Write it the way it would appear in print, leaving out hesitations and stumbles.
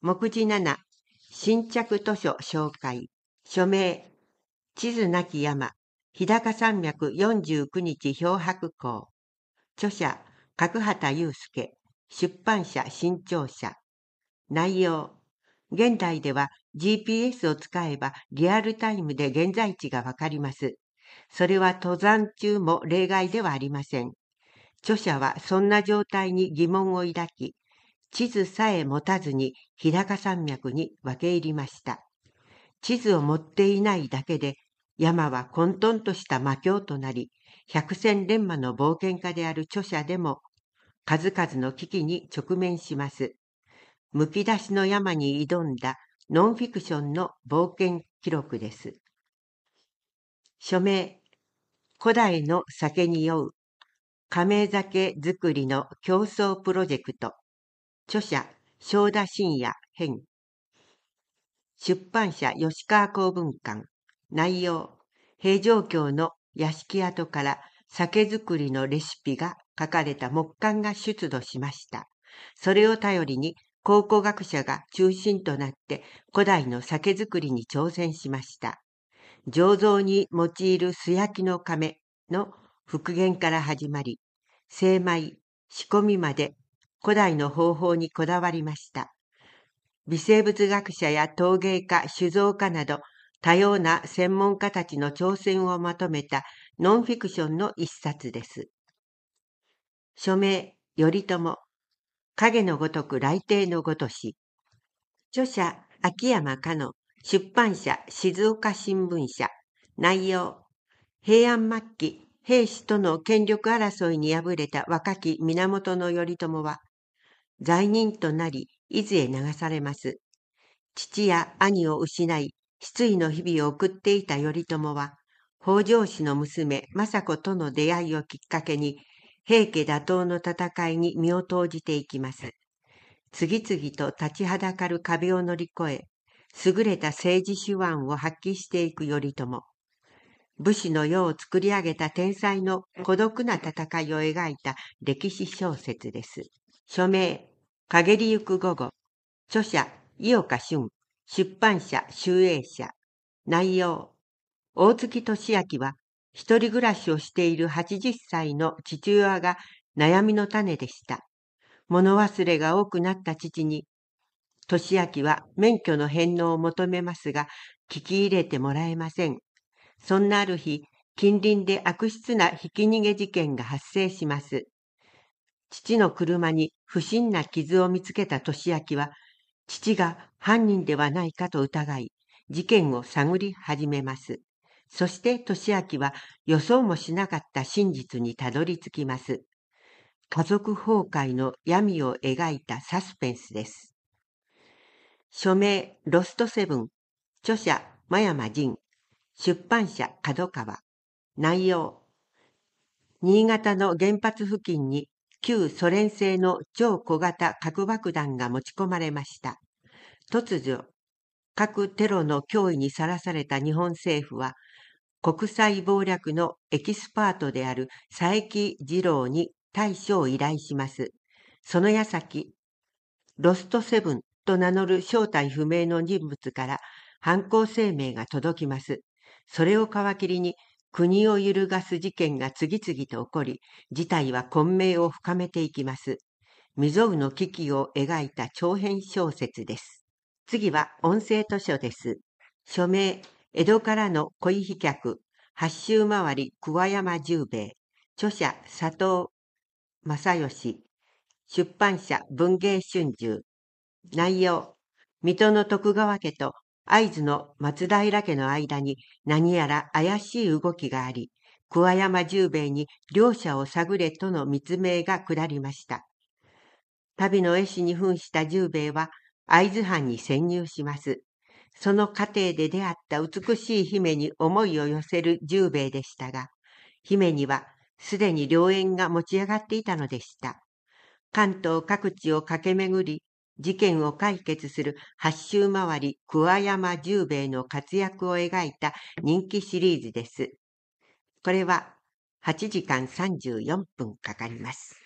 目次7、新着図書紹介。署名、地図なき山、日高山脈49日漂白港。著者、角畑祐介。出版社、新潮社。内容、現代では GPS を使えばリアルタイムで現在地がわかります。それは登山中も例外ではありません。著者はそんな状態に疑問を抱き、地図さえ持たずに日高山脈に分け入りました。地図を持っていないだけで、山は混沌とした魔境となり、百戦錬磨の冒険家である著者でも、数々の危機に直面します。むき出しの山に挑んだノンフィクションの冒険記録です。署名、古代の酒に酔う、亀酒造りの競争プロジェクト。著者、正田信也編。出版社、吉川公文館。内容、平城京の屋敷跡から酒造りのレシピが書かれた木簡が出土しました。それを頼りに考古学者が中心となって古代の酒造りに挑戦しました。醸造に用いる素焼きの亀の復元から始まり、精米、仕込みまで古代の方法にこだわりました。微生物学者や陶芸家、酒造家など多様な専門家たちの挑戦をまとめたノンフィクションの一冊です。署名、頼朝。影のごとく雷霆のごとし。著者、秋山香乃。出版社、静岡新聞社。内容、平安末期、平氏との権力争いに敗れた若き源頼朝は、罪人となり、伊豆へ流されます。父や兄を失い、失意の日々を送っていた頼朝は、北条氏の娘、政子との出会いをきっかけに、平家打倒の戦いに身を投じていきます。次々と立ちはだかる壁を乗り越え、優れた政治手腕を発揮していく頼朝。武士の世を作り上げた天才の孤独な戦いを描いた歴史小説です。署名、陰りゆく午後。著者、井岡俊。出版社、集英社。内容、大月俊明は、一人暮らしをしている80歳の父親が悩みの種でした。物忘れが多くなった父に、俊明は免許の返納を求めますが、聞き入れてもらえません。そんなある日、近隣で悪質なひき逃げ事件が発生します。父の車に不審な傷を見つけた俊明は、父が犯人ではないかと疑い、事件を探り始めます。そして俊明は予想もしなかった真実にたどり着きます。家族崩壊の闇を描いたサスペンスです。署名、ロストセブン。著者、真山仁。出版社、角川。内容、新潟の原発付近に旧ソ連製の超小型核爆弾が持ち込まれました。突如、核テロの脅威にさらされた日本政府は、国際謀略のエキスパートである佐伯二郎に対処を依頼します。その矢先、ロストセブンと名乗る正体不明の人物から犯行声明が届きます。それを皮切りに国を揺るがす事件が次々と起こり、事態は混迷を深めていきます。未曾有の危機を描いた長編小説です。次は音声図書です。署名、江戸からの恋飛脚、八周回り桑山十兵衛。著者、佐藤正義。出版社、文芸春秋。内容、水戸の徳川家と会津の松平家の間に何やら怪しい動きがあり、桑山十兵衛に両者を探れとの密命が下りました。旅の絵師に扮した十兵衛は会津藩に潜入します。その過程で出会った美しい姫に思いを寄せる十兵衛でしたが、姫にはすでに良縁が持ち上がっていたのでした。関東各地を駆け巡り、事件を解決する八周回り桑山十兵衛の活躍を描いた人気シリーズです。これは8時間34分かかります。